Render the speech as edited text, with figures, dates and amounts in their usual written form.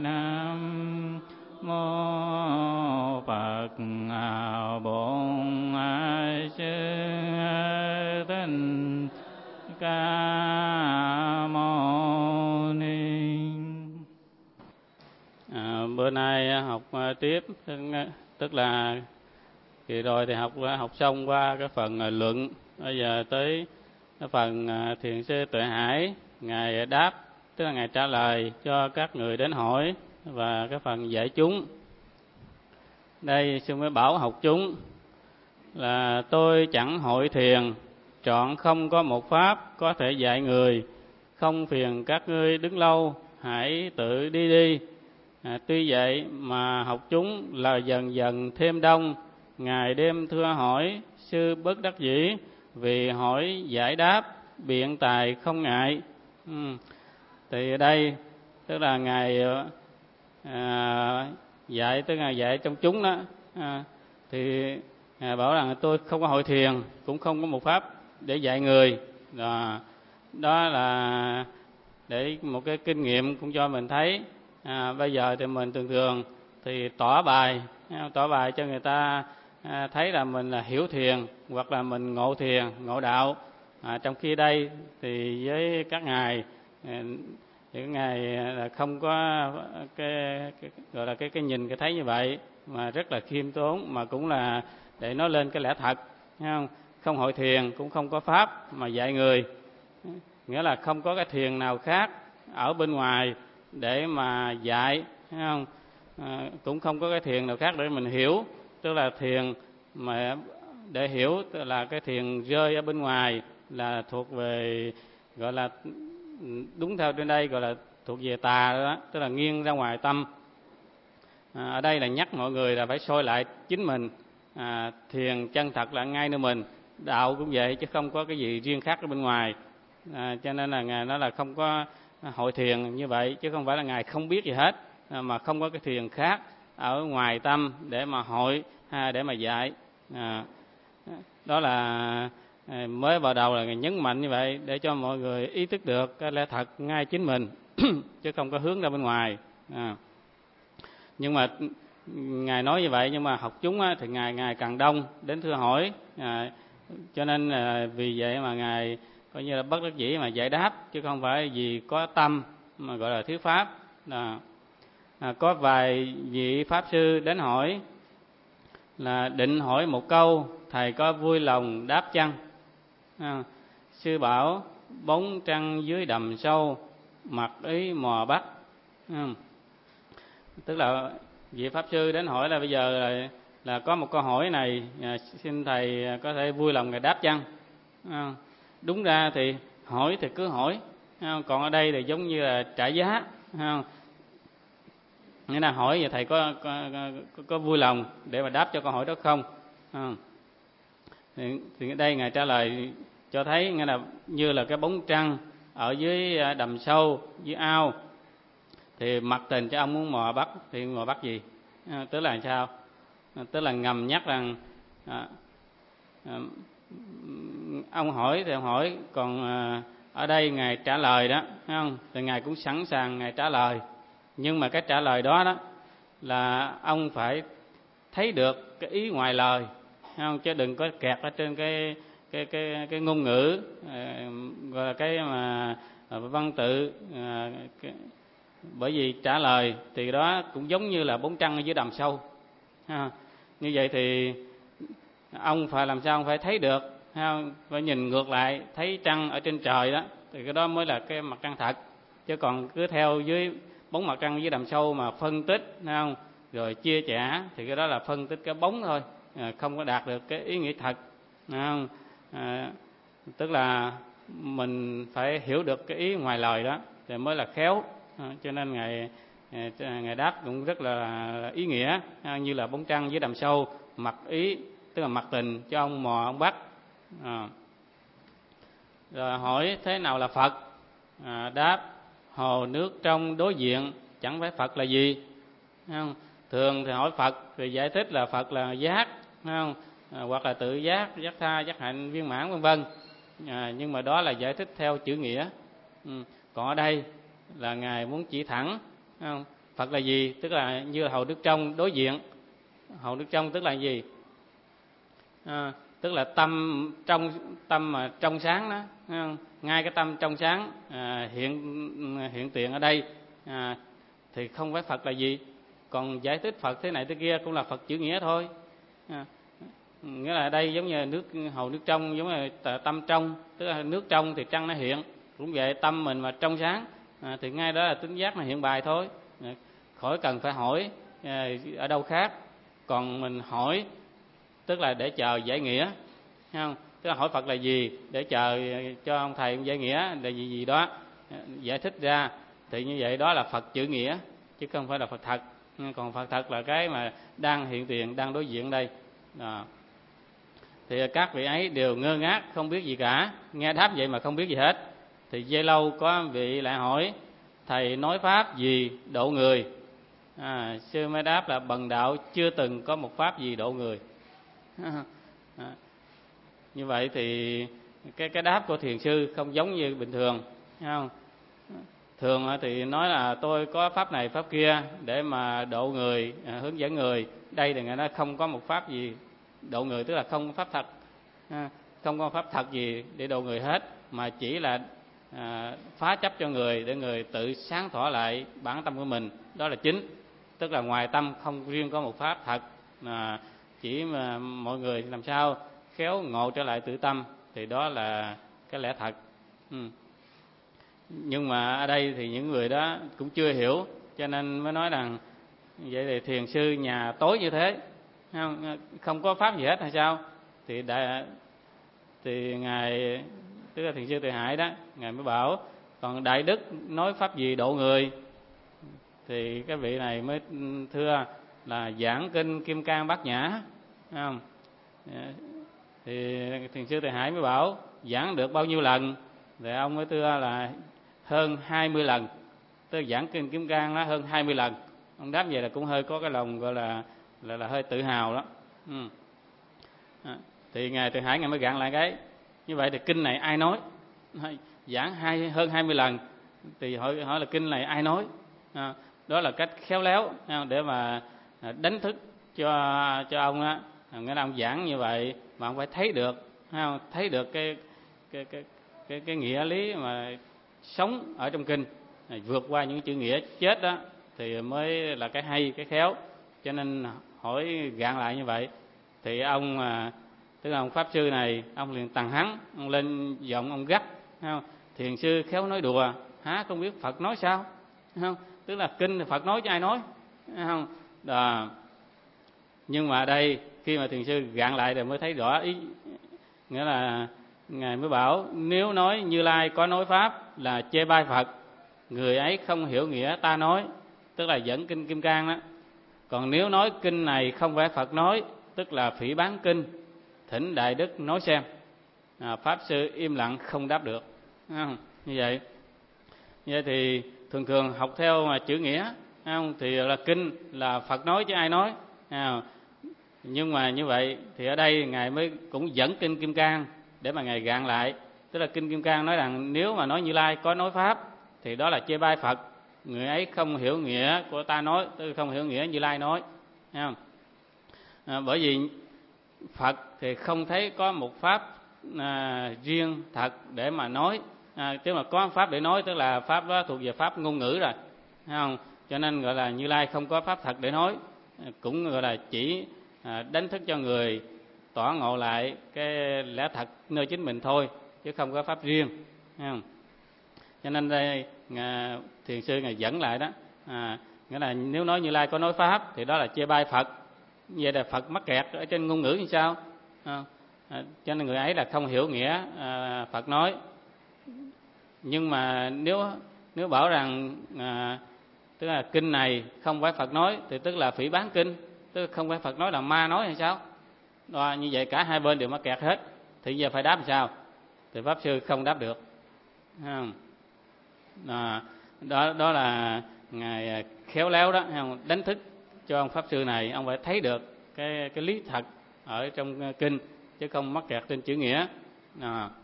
Nam mô Phật Bổn Sư Thích Ca Mâu Ni. Bữa nay học tiếp, tức là kỳ rồi thì học xong qua cái phần luận, bây giờ tới cái phần thiền sư Tuệ Hải ngài đáp, tức là ngài trả lời cho các người đến hỏi, và cái phần dạy chúng. Đây sư mới bảo học chúng là tôi chẳng hội thiền, trọn không có một pháp có thể dạy người, không phiền các ngươi đứng lâu, hãy tự đi đi. Tuy vậy mà học chúng là dần dần thêm đông, ngày đêm thưa hỏi, sư bất đắc dĩ, vì hỏi giải đáp, biện tài không ngại. Thì ở đây tức là ngài dạy, tức là dạy trong chúng đó, thì ngài bảo rằng tôi không có hội thiền, cũng không có một pháp để dạy người. Đó là để một cái kinh nghiệm cũng cho mình thấy. Bây giờ thì mình thường thì tỏ bài cho người ta thấy là mình là hiểu thiền, hoặc là mình ngộ thiền, ngộ đạo. Trong khi đây thì với các ngài thì các ngài là không có cái gọi là cái nhìn, cái thấy như vậy, mà rất là khiêm tốn, mà cũng là để nói lên cái lẽ thật, không hội thiền, cũng không có pháp mà dạy người, nghĩa là không có cái thiền nào khác ở bên ngoài để mà dạy, cũng không có cái thiền nào khác để mình hiểu, tức là thiền mà để hiểu, tức là cái thiền rơi ở bên ngoài là thuộc về, gọi là đúng theo trên đây gọi là thuộc về tà đó, tức là nghiêng ra ngoài tâm. Ở đây là nhắc mọi người là phải soi lại chính mình. Thiền chân thật là ngay nơi mình, đạo cũng vậy, chứ không có cái gì riêng khác ở bên ngoài. Cho nên là ngài nói là không có hội thiền như vậy, chứ không phải là ngài không biết gì hết, mà không có cái thiền khác ở ngoài tâm để mà hội, để mà dạy. Đó là mới vào đầu là ngài nhấn mạnh như vậy, để cho mọi người ý thức được cái lẽ thật ngay chính mình chứ không có hướng ra bên ngoài. Nhưng mà ngài nói như vậy, nhưng mà học chúng thì ngài càng đông đến thưa hỏi, cho nên vì vậy mà ngài coi như là bất đắc dĩ mà giải đáp, chứ không phải vì có tâm mà gọi là thiếu pháp. Có vài vị pháp sư đến hỏi là định hỏi một câu, thầy có vui lòng đáp chăng? Sư bảo bóng trăng dưới đầm sâu, mặc ý mò bắt. Tức là vị pháp sư đến hỏi là bây giờ là có một câu hỏi này, xin thầy có thể vui lòng ngài đáp chăng? Đúng ra thì hỏi thì cứ hỏi, còn ở đây thì giống như là trả giá, nghĩa là hỏi vậy thầy có vui lòng để mà đáp cho câu hỏi đó không? Thì ở đây ngài trả lời cho thấy nghĩa là như là cái bóng trăng ở dưới đầm sâu, dưới ao, thì mặc tình cho ông muốn mò bắt, thì mò bắt gì? Tức là sao? Tức là ngầm nhắc rằng ông hỏi thì ông hỏi, còn ở đây ngài trả lời đó, thấy không? Thì ngài cũng sẵn sàng ngài trả lời, nhưng mà cái trả lời đó là ông phải thấy được cái ý ngoài lời, không? Chứ đừng có kẹt ở trên cái ngôn ngữ, gọi là cái mà văn tự, bởi vì trả lời thì đó cũng giống như là bóng trăng ở dưới đầm sâu. Như vậy thì ông phải làm sao ông phải thấy được, phải nhìn ngược lại thấy trăng ở trên trời đó, thì cái đó mới là cái mặt trăng thật. Chứ còn cứ theo dưới bóng mặt trăng dưới đầm sâu mà phân tích, không, rồi chia sẻ, thì cái đó là phân tích cái bóng thôi, không có đạt được cái ý nghĩa thật, không? Tức là mình phải hiểu được cái ý ngoài lời đó thì mới là khéo. Cho nên ngài đáp cũng rất là ý nghĩa, như là bóng trăng dưới đầm sâu, mặc ý tức là mặc tình cho ông mò ông bắt. Rồi hỏi thế nào là Phật? Đáp hồ nước trong đối diện, chẳng phải Phật là gì, không? Thường thì hỏi Phật thì giải thích là Phật là giác, không? Hoặc là tự giác, giác tha, giác hạnh, viên mãn, vân vân. Nhưng mà đó là giải thích theo chữ nghĩa. Còn ở đây là ngài muốn chỉ thẳng, không? Phật là gì? Tức là như là Hồ Đức Trong đối diện. Hồ Đức Trong tức là gì? Tức là tâm mà trong sáng đó, ngay cái tâm trong sáng hiện tiền ở đây thì không phải Phật là gì. Còn giải thích Phật thế này thế kia cũng là Phật chữ nghĩa thôi. Nghĩa là đây giống như nước Hồ Nước Trong, giống như tâm trong, tức là nước trong thì trăng nó hiện. Cũng vậy, tâm mình mà trong sáng thì ngay đó là tính giác mà hiện bài thôi, khỏi cần phải hỏi ở đâu khác. Còn mình hỏi tức là để chờ giải nghĩa, thấy không? Tức là hỏi Phật là gì để chờ cho ông thầy ông giải nghĩa là gì đó, giải thích ra, thì như vậy đó là Phật chữ nghĩa chứ không phải là Phật thật. Còn Phật thật là cái mà đang hiện tiền, đang đối diện đây. Thì các vị ấy đều ngơ ngác không biết gì cả, nghe đáp vậy mà không biết gì hết. Thì giây lâu có vị lại hỏi: thầy nói pháp gì độ người? Sư mới đáp là bần đạo chưa từng có một pháp gì độ người. Như vậy thì cái đáp của thiền sư không giống như bình thường, thấy không? Thường thì nói là tôi có pháp này pháp kia để mà độ người, hướng dẫn người. Đây thì người nói không có một pháp gì độ người, tức là không có pháp thật, không có pháp thật gì để độ người hết, mà chỉ là phá chấp cho người để người tự sáng tỏ lại bản tâm của mình, đó là chính. Tức là ngoài tâm không riêng có một pháp thật, mà chỉ mà mọi người làm sao khéo ngộ trở lại tự tâm thì đó là cái lẽ thật. Nhưng mà ở đây thì những người đó cũng chưa hiểu, cho nên mới nói rằng vậy thì thiền sư nhà tối như thế, không có pháp gì hết hay sao? Thì ngài, tức là thiền sư Từ Hải đó, ngài mới bảo còn đại đức nói pháp gì độ người? Thì cái vị này mới thưa là giảng kinh Kim Cang Bát Nhã, không? Thì thiền sư Từ Hải mới bảo giảng được bao nhiêu lần? Thì ông mới thưa là hơn 20 lần. Tôi giảng kinh Kim Cang đó hơn 20 lần. Ông đáp vậy là cũng hơi có cái lòng gọi là hơi tự hào đó. Thì ngài Từ Hải ngài mới gạn lại cái như vậy thì kinh này ai nói? Giảng hơn 20 lần thì hỏi là kinh này ai nói? Đó là cách khéo léo để mà đánh thức cho ông á. Nghĩa là ông giảng như vậy mà ông phải thấy được, thấy được cái nghĩa lý mà sống ở trong kinh, vượt qua những chữ nghĩa chết đó thì mới là cái hay, cái khéo. Cho nên hỏi gạn lại như vậy thì ông tức là ông pháp sư này, ông liền tằng hắn, ông lên giọng ông gắt, thiền sư khéo nói đùa há không biết Phật nói sao, không? Tức là kinh thì Phật nói chứ ai nói, không? Nhưng mà đây khi mà thiền sư gạn lại rồi mới thấy rõ ý, nghĩa là ngài mới bảo nếu nói Như Lai có nói pháp là chê bai Phật, người ấy không hiểu nghĩa ta nói, tức là dẫn kinh Kim Cang đó. Còn nếu nói kinh này không phải Phật nói, tức là phỉ báng kinh, thỉnh đại đức nói xem. Pháp sư im lặng không đáp được, không? Như vậy thì thường học theo mà chữ nghĩa, không? Thì là kinh là Phật nói chứ ai nói, nhưng mà như vậy thì ở đây ngài mới cũng dẫn kinh Kim Cang để mà ngài gạn lại. Tức là kinh Kim Cang nói rằng nếu mà nói Như Lai có nói pháp thì đó là chê bai Phật, người ấy không hiểu nghĩa của ta nói, tức là không hiểu nghĩa Như Lai nói, thấy không? Bởi vì Phật thì không thấy có một pháp riêng thật để mà nói, chứ mà có pháp để nói tức là pháp đó thuộc về pháp ngôn ngữ rồi, thấy không? Cho nên gọi là Như Lai không có pháp thật để nói, cũng gọi là chỉ đánh thức cho người tỏ ngộ lại cái lẽ thật nơi chính mình thôi, chứ không có pháp riêng, thấy không? Cho nên đây thiền sư ngài dẫn lại đó, nghĩa là nếu nói Như Lai có nói pháp thì đó là chê bai Phật, vậy là Phật mắc kẹt ở trên ngôn ngữ như sao? Cho nên người ấy là không hiểu nghĩa Phật nói. Nhưng mà nếu bảo rằng tức là kinh này không phải Phật nói thì tức là phỉ báng kinh, tức là không phải Phật nói là ma nói hay sao? Như vậy cả hai bên đều mắc kẹt hết, thì giờ phải đáp làm sao? Thì pháp sư không đáp được, đó là ngài khéo léo đó, đánh thức cho ông pháp sư này, ông phải thấy được cái lý thật ở trong kinh chứ không mắc kẹt trên chữ nghĩa.